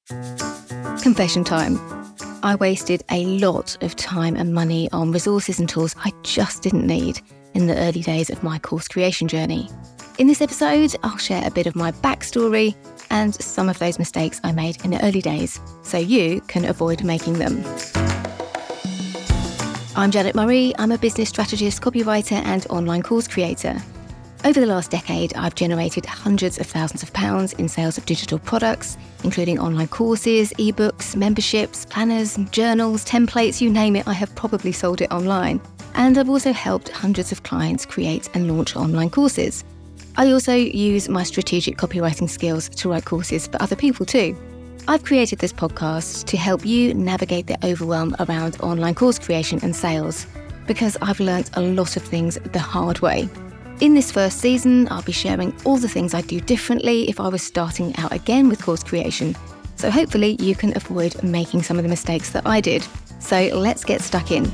Confession time. I wasted a lot of time and money on resources and tools I just didn't need in the early days of my course creation journey. In this episode, I'll share a bit of my backstory and some of those mistakes I made in the early days, so you can avoid making them. I'm Janet Murray. I'm a business strategist, copywriter and online course creator. Over the last decade, I've generated hundreds of thousands of pounds in sales of digital products, including online courses, ebooks, memberships, planners, journals, templates, you name it, I have probably sold it online. And I've also helped hundreds of clients create and launch online courses. I also use my strategic copywriting skills to write courses for other people too. I've created this podcast to help you navigate the overwhelm around online course creation and sales, because I've learnt a lot of things the hard way. In this first season, I'll be sharing all the things I'd do differently if I was starting out again with course creation. So hopefully you can avoid making some of the mistakes that I did. So let's get stuck in.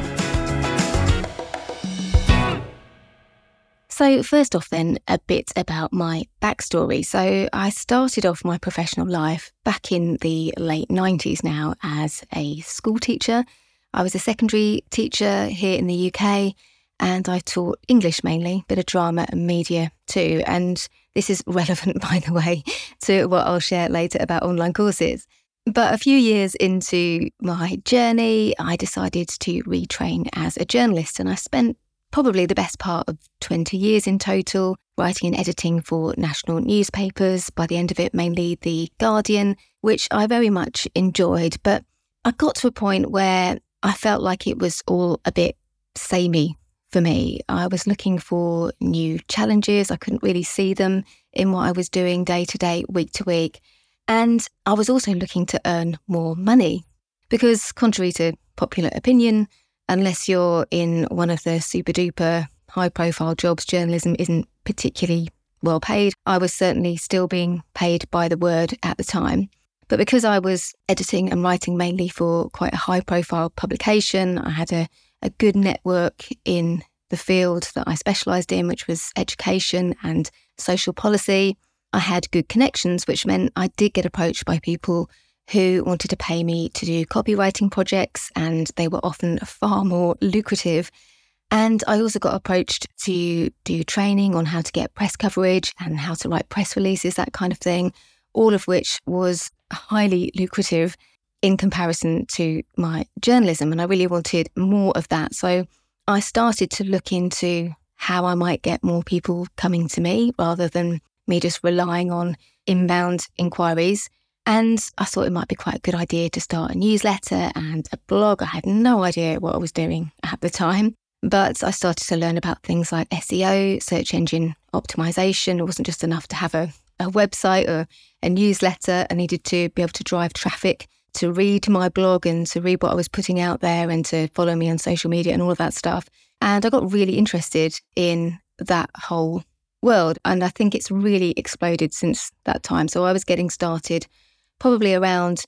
So first off then, a bit about my backstory. So I started off my professional life back in the late 90s now as a school teacher. I was a secondary teacher here in the UK and I taught English mainly, bit of drama and media too. And this is relevant, by the way, to what I'll share later about online courses. But a few years into my journey, I decided to retrain as a journalist and I spent probably the best part of 20 years in total, writing and editing for national newspapers. By the end of it, mainly The Guardian, which I very much enjoyed. But I got to a point where I felt like it was all a bit samey for me. I was looking for new challenges. I couldn't really see them in what I was doing day to day, week to week. And I was also looking to earn more money because, contrary to popular opinion, unless you're in one of the super duper high profile jobs, journalism isn't particularly well paid. I was certainly still being paid by the word at the time. But because I was editing and writing mainly for quite a high profile publication, I had a good network in the field that I specialised in, which was education and social policy. I had good connections, which meant I did get approached by people who wanted to pay me to do copywriting projects, and they were often far more lucrative. And I also got approached to do training on how to get press coverage and how to write press releases, that kind of thing, all of which was highly lucrative in comparison to my journalism. And I really wanted more of that. So I started to look into how I might get more people coming to me rather than me just relying on inbound inquiries. And I thought it might be quite a good idea to start a newsletter and a blog. I had no idea what I was doing at the time, but I started to learn about things like SEO, search engine optimization. It wasn't just enough to have a website or a newsletter. I needed to be able to drive traffic to read my blog and to read what I was putting out there and to follow me on social media and all of that stuff. And I got really interested in that whole world. And I think it's really exploded since that time. So I was getting started probably around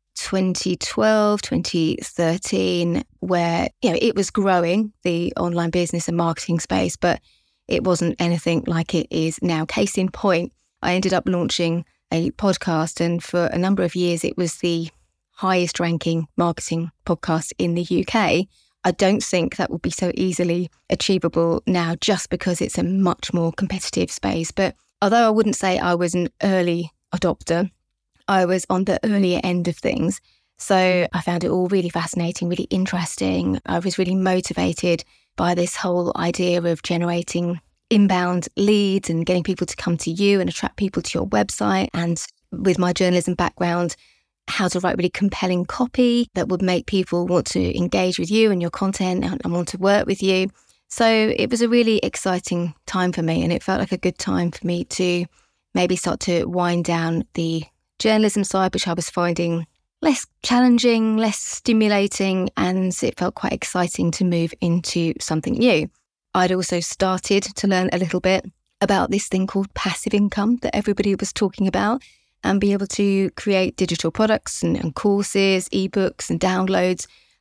2012, 2013, where, it was growing, the online business and marketing space, but it wasn't anything like it is now. Case in point, I ended up launching a podcast, and for a number of years, it was the highest ranking marketing podcast in the UK. I don't think that would be so easily achievable now just because it's a much more competitive space. But although I wouldn't say I was an early adopter, I was on the earlier end of things. So I found it all really fascinating, really interesting. I was really motivated by this whole idea of generating inbound leads and getting people to come to you and attract people to your website. And with my journalism background, how to write really compelling copy that would make people want to engage with you and your content and want to work with you. So it was a really exciting time for me, and it felt like a good time for me to maybe start to wind down the journalism side, which I was finding less challenging, less stimulating, and it felt quite exciting to move into something new. I'd also started to learn a little bit about this thing called passive income that everybody was talking about, and be able to create digital products and courses, ebooks and downloads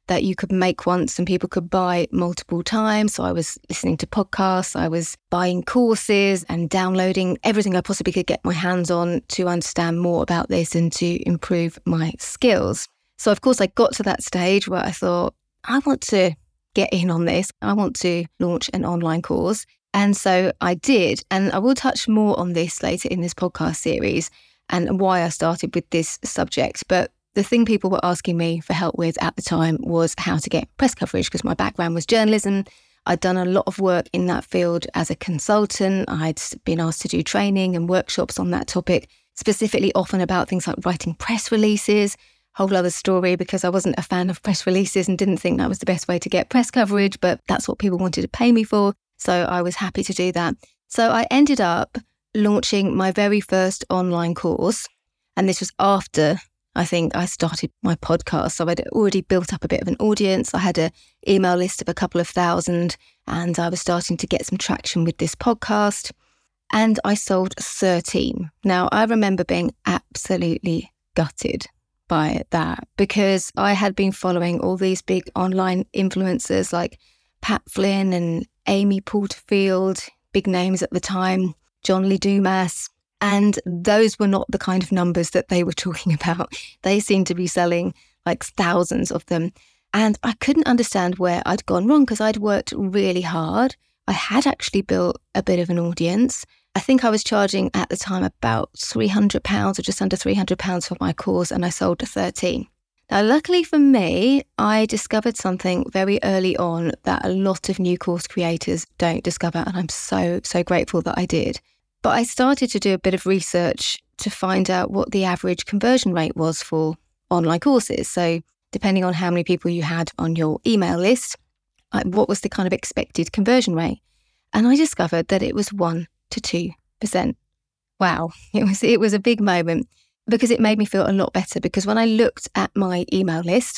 that you could make once and people could buy multiple times. So I was listening to podcasts, I was buying courses and downloading everything I possibly could get my hands on to understand more about this and to improve my skills. So of course I got to that stage where I thought, I want to get in on this. I want to launch an online course. And so I did. And I will touch more on this later in this podcast series and why I started with this subject. But the thing people were asking me for help with at the time was how to get press coverage, because my background was journalism. I'd done a lot of work in that field as a consultant. I'd been asked to do training and workshops on that topic, specifically often about things like writing press releases. Whole other story, because I wasn't a fan of press releases and didn't think that was the best way to get press coverage, but that's what people wanted to pay me for. So I was happy to do that. So I ended up launching my very first online course. And this was after I think I started my podcast. So I'd already built up a bit of an audience. I had an email list of a couple of thousand, and I was starting to get some traction with this podcast. And I sold 13. Now, I remember being absolutely gutted by that, because I had been following all these big online influencers like Pat Flynn and Amy Porterfield, big names at the time, John Lee Dumas. And those were not the kind of numbers that they were talking about. They seemed to be selling like thousands of them. And I couldn't understand where I'd gone wrong, because I'd worked really hard. I had actually built a bit of an audience. I think I was charging at the time about £300 or just under £300 for my course, and I sold 13. Now, luckily for me, I discovered something very early on that a lot of new course creators don't discover, and I'm so grateful that I did. But I started to do a bit of research to find out what the average conversion rate was for online courses. So depending on how many people you had on your email list, what was the kind of expected conversion rate? And I discovered that it was 1 to 2%. Wow, it was a big moment, because it made me feel a lot better, because when I looked at my email list,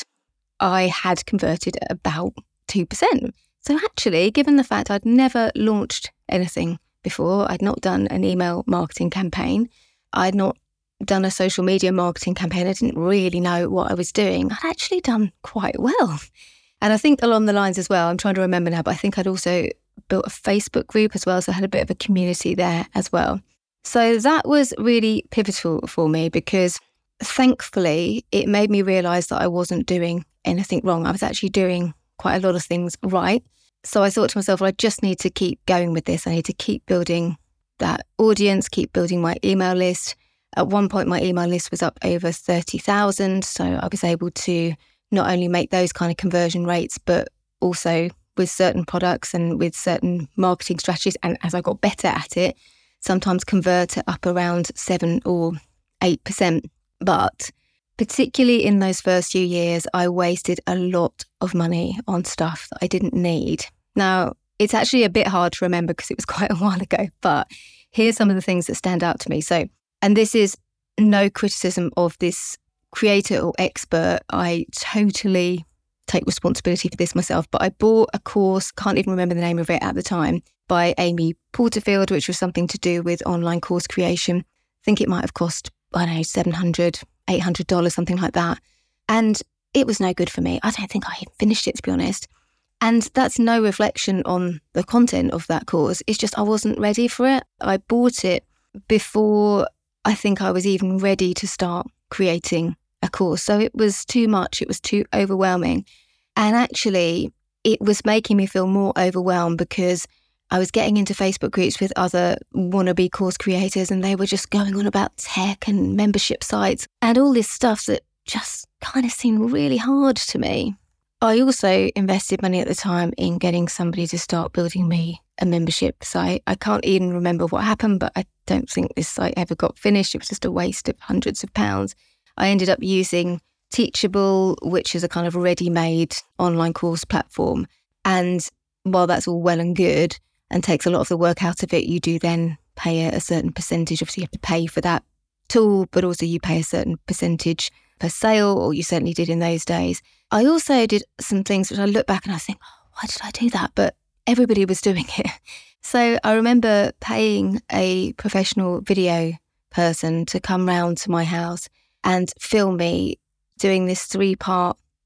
I had converted at about 2%. So actually, given the fact I'd never launched anything before, I'd not done an email marketing campaign, I'd not done a social media marketing campaign, I didn't really know what I was doing, I'd actually done quite well. And I think along the lines as well, I'm trying to remember now, but I think I'd also built a Facebook group as well, so I had a bit of a community there as well. So that was really pivotal for me, because thankfully it made me realise that I wasn't doing anything wrong. I was actually doing quite a lot of things right. So I thought to myself, well, I just need to keep going with this. I need to keep building that audience, keep building my email list. At one point, my email list was up over 30,000. So I was able to not only make those kind of conversion rates, but also with certain products and with certain marketing strategies. And as I got better at it, sometimes convert at up around 7 or 8%. But particularly in those first few years, I wasted a lot of money on stuff that I didn't need. Now, it's actually a bit hard to remember because it was quite a while ago, but here's some of the things that stand out to me. So, and this is no criticism of this creator or expert. I totally take responsibility for this myself, but I bought a course, can't even remember the name of it at the time, by Amy Porterfield, which was something to do with online course creation. I think it might have cost, I don't know, $700, $800, something like that. And it was no good for me. I don't think I even finished it, to be honest. And that's no reflection on the content of that course. It's just I wasn't ready for it. I bought it before I think I was even ready to start creating a course. So it was too much. It was too overwhelming. And actually, it was making me feel more overwhelmed because I was getting into Facebook groups with other wannabe course creators, and they were just going on about tech and membership sites and all this stuff that just kind of seemed really hard to me. I also invested money at the time in getting somebody to start building me a membership site. I can't even remember what happened, but I don't think this site ever got finished. It was just a waste of hundreds of pounds. I ended up using Teachable, which is a kind of ready-made online course platform. And while that's all well and good and takes a lot of the work out of it, you do then pay a certain percentage. Obviously, you have to pay for that tool, but also you pay a certain percentage per sale, or you certainly did in those days. I also did some things which I look back and I think, oh, why did I do that? But everybody was doing it. So I remember paying a professional video person to come round to my house and film me doing this 3-part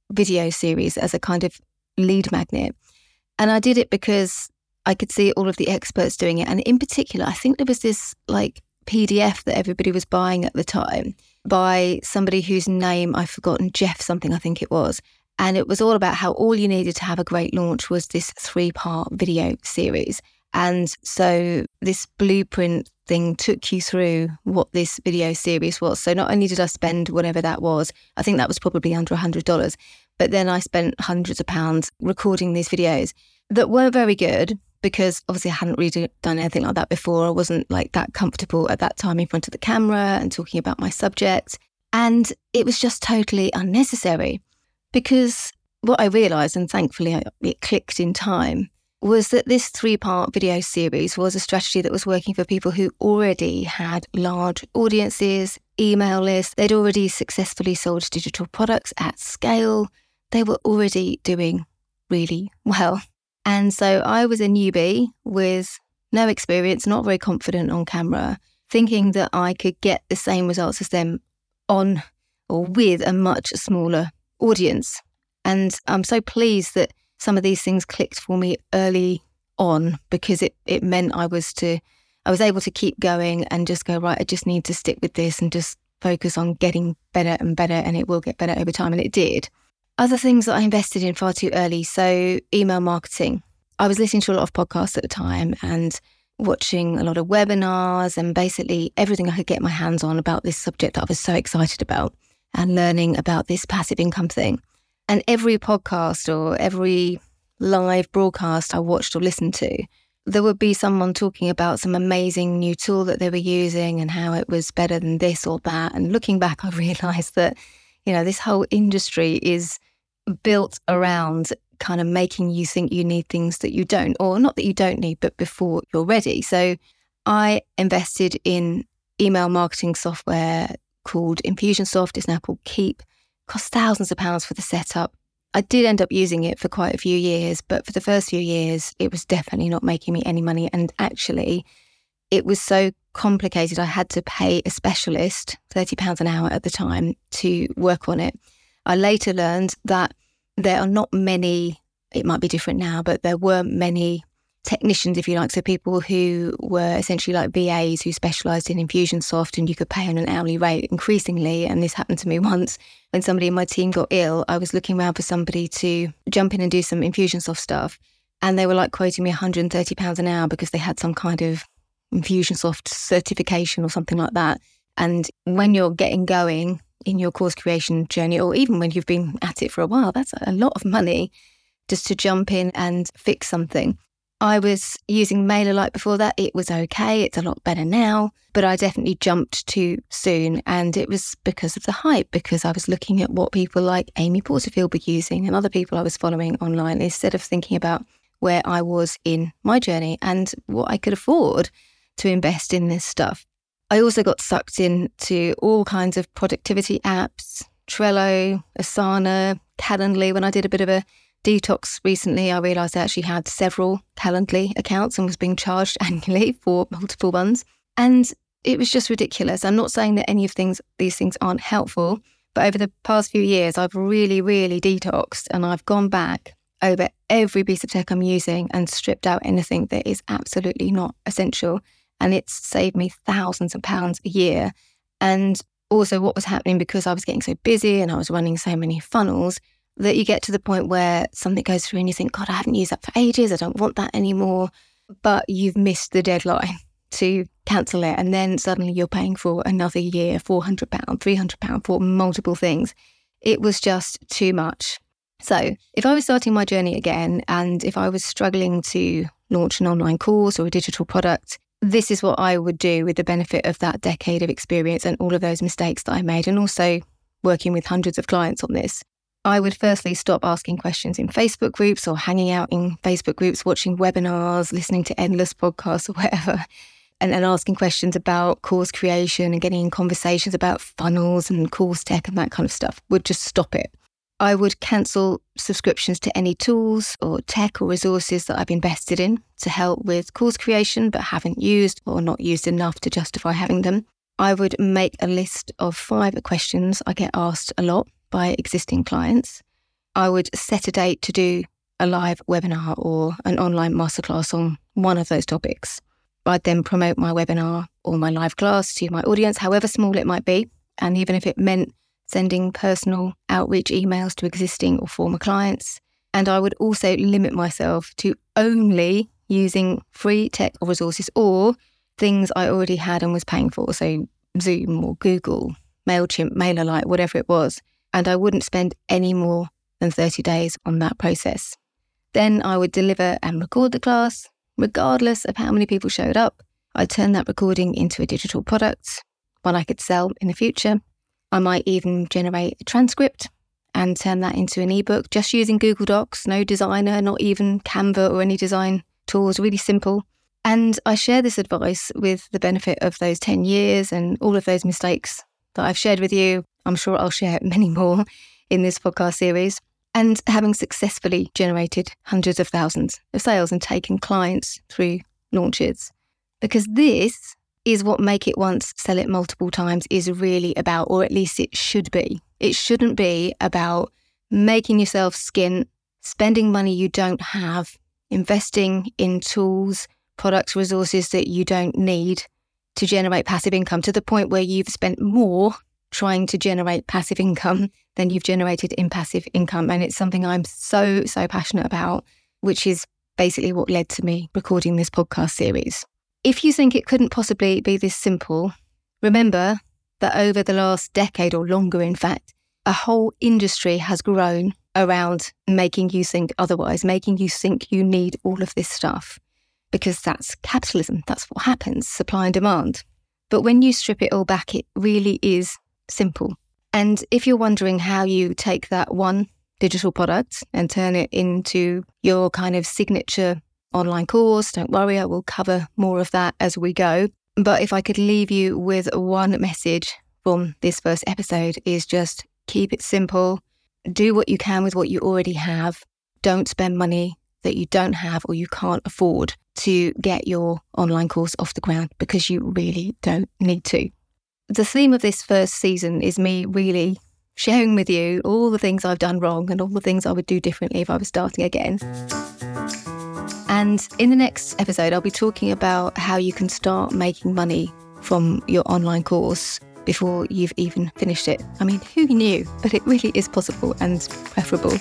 video series as a kind of lead magnet. And I did it because I could see all of the experts doing it. And in particular, I think there was this like PDF that everybody was buying at the time by somebody whose name I've forgotten, Jeff something I think it was. And it was all about how all you needed to have a great launch was this 3-part video series. And so this blueprint thing took you through what this video series was. So not only did I spend whatever that was, I think that was probably under $100, but then I spent hundreds of pounds recording these videos that weren't very good because obviously I hadn't really done anything like that before. I wasn't like that comfortable at that time in front of the camera and talking about my subject. And it was just totally unnecessary because what I realised, and thankfully it clicked in time, was that this 3-part video series was a strategy that was working for people who already had large audiences, email lists. They'd already successfully sold digital products at scale. They were already doing really well. And so I was a newbie with no experience, not very confident on camera, thinking that I could get the same results as them on or with a much smaller audience. And I'm so pleased that some of these things clicked for me early on because it meant I was able to keep going and just go, right, I just need to stick with this and just focus on getting better and better, and it will get better over time. And it did. Other things that I invested in far too early. So email marketing. I was listening to a lot of podcasts at the time and watching a lot of webinars and basically everything I could get my hands on about this subject that I was so excited about, and learning about this passive income thing. And every podcast or every live broadcast I watched or listened to, there would be someone talking about some amazing new tool that they were using and how it was better than this or that. And looking back, I realised that, this whole industry is built around kind of making you think you need things that you don't, or not that you don't need, but before you're ready. So I invested in email marketing software called Infusionsoft. It's now called Keep. Cost thousands of pounds for the setup. I did end up using it for quite a few years, but for the first few years, it was definitely not making me any money. And actually, it was so complicated. I had to pay a specialist, £30 an hour at the time, to work on it. I later learned that there are not many, it might be different now, but there weren't many technicians, if you like, so people who were essentially like VAs who specialised in Infusionsoft, and you could pay on an hourly rate increasingly. And this happened to me once when somebody in my team got ill. I was looking around for somebody to jump in and do some Infusionsoft stuff, and they were like quoting me £130 an hour because they had some kind of Infusionsoft certification or something like that. And when you're getting going in your course creation journey, or even when you've been at it for a while, that's a lot of money just to jump in and fix something. I was using MailerLite before that. It was okay. It's a lot better now, but I definitely jumped too soon. And it was because of the hype, because I was looking at what people like Amy Porterfield were using and other people I was following online, instead of thinking about where I was in my journey and what I could afford to invest in this stuff. I also got sucked into all kinds of productivity apps, Trello, Asana, Calendly. When I did a bit of a detox recently, I realised I actually had several Calendly accounts and was being charged annually for multiple ones. And it was just ridiculous. I'm not saying that any of these things aren't helpful, but over the past few years, I've really, really detoxed, and I've gone back over every piece of tech I'm using and stripped out anything that is absolutely not essential. And it's saved me thousands of pounds a year. And also what was happening, because I was getting so busy and I was running so many funnels, that you get to the point where something goes through and you think, God, I haven't used that for ages. I don't want that anymore. But you've missed the deadline to cancel it. And then suddenly you're paying for another year, £400, £300 for multiple things. It was just too much. So if I was starting my journey again, and if I was struggling to launch an online course or a digital product, this is what I would do with the benefit of that decade of experience and all of those mistakes that I made, and also working with hundreds of clients on this. I would firstly stop asking questions in Facebook groups or hanging out in Facebook groups, watching webinars, listening to endless podcasts or whatever, and asking questions about course creation and getting in conversations about funnels and course tech and that kind of stuff. Would just stop it. I would cancel subscriptions to any tools or tech or resources that I've invested in to help with course creation but haven't used or not used enough to justify having them. I would make a list of 5 questions I get asked a lot by existing clients. I would set a date to do a live webinar or an online masterclass on one of those topics. I'd then promote my webinar or my live class to my audience, however small it might be. And even if it meant sending personal outreach emails to existing or former clients. And I would also limit myself to only using free tech or resources or things I already had and was paying for. So Zoom or Google, MailChimp, MailerLite, whatever it was. And I wouldn't spend any more than 30 days on that process. Then I would deliver and record the class, regardless of how many people showed up. I'd turn that recording into a digital product, one I could sell in the future. I might even generate a transcript and turn that into an ebook just using Google Docs, no designer, not even Canva or any design tools, really simple. And I share this advice with the benefit of those 10 years and all of those mistakes that I've shared with you. I'm sure I'll share many more in this podcast series. And having successfully generated hundreds of thousands of sales and taken clients through launches. Because this is what Make It Once, Sell It Multiple Times is really about, or at least it should be. It shouldn't be about making yourself skint, spending money you don't have, investing in tools, products, resources that you don't need to generate passive income to the point where you've spent more trying to generate passive income than you've generated in passive income. And it's something I'm so passionate about, which is basically what led to me recording this podcast series. If you think it couldn't possibly be this simple, remember that over the last decade or longer, in fact, a whole industry has grown around making you think otherwise, making you think you need all of this stuff, because that's capitalism. That's what happens, supply and demand. But when you strip it all back, it really is simple. And if you're wondering how you take that one digital product and turn it into your kind of signature online course, don't worry, I will cover more of that as we go. But if I could leave you with one message from this first episode, is just keep it simple. Do what you can with what you already have. Don't spend money that you don't have or you can't afford to get your online course off the ground, because you really don't need to. The theme of this first season is me really sharing with you all the things I've done wrong and all the things I would do differently if I was starting again. And in the next episode, I'll be talking about how you can start making money from your online course before you've even finished it. I mean, who knew? But it really is possible and preferable.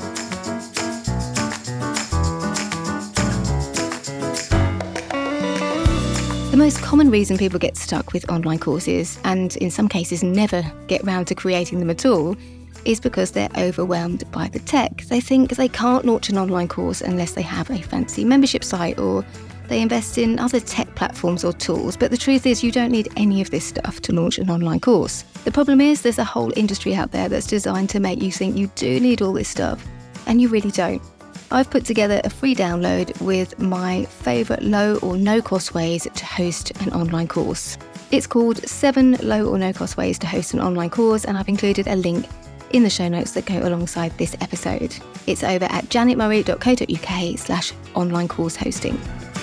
The most common reason people get stuck with online courses, and in some cases never get round to creating them at all, is because they're overwhelmed by the tech. They think they can't launch an online course unless they have a fancy membership site or they invest in other tech platforms or tools. But the truth is you don't need any of this stuff to launch an online course. The problem is there's a whole industry out there that's designed to make you think you do need all this stuff, and you really don't. I've put together a free download with my favourite low or no cost ways to host an online course. It's called 7 Low or No Cost Ways to Host an Online Course, and I've included a link in the show notes that go alongside this episode. It's over at janetmurray.co.uk/online course hosting.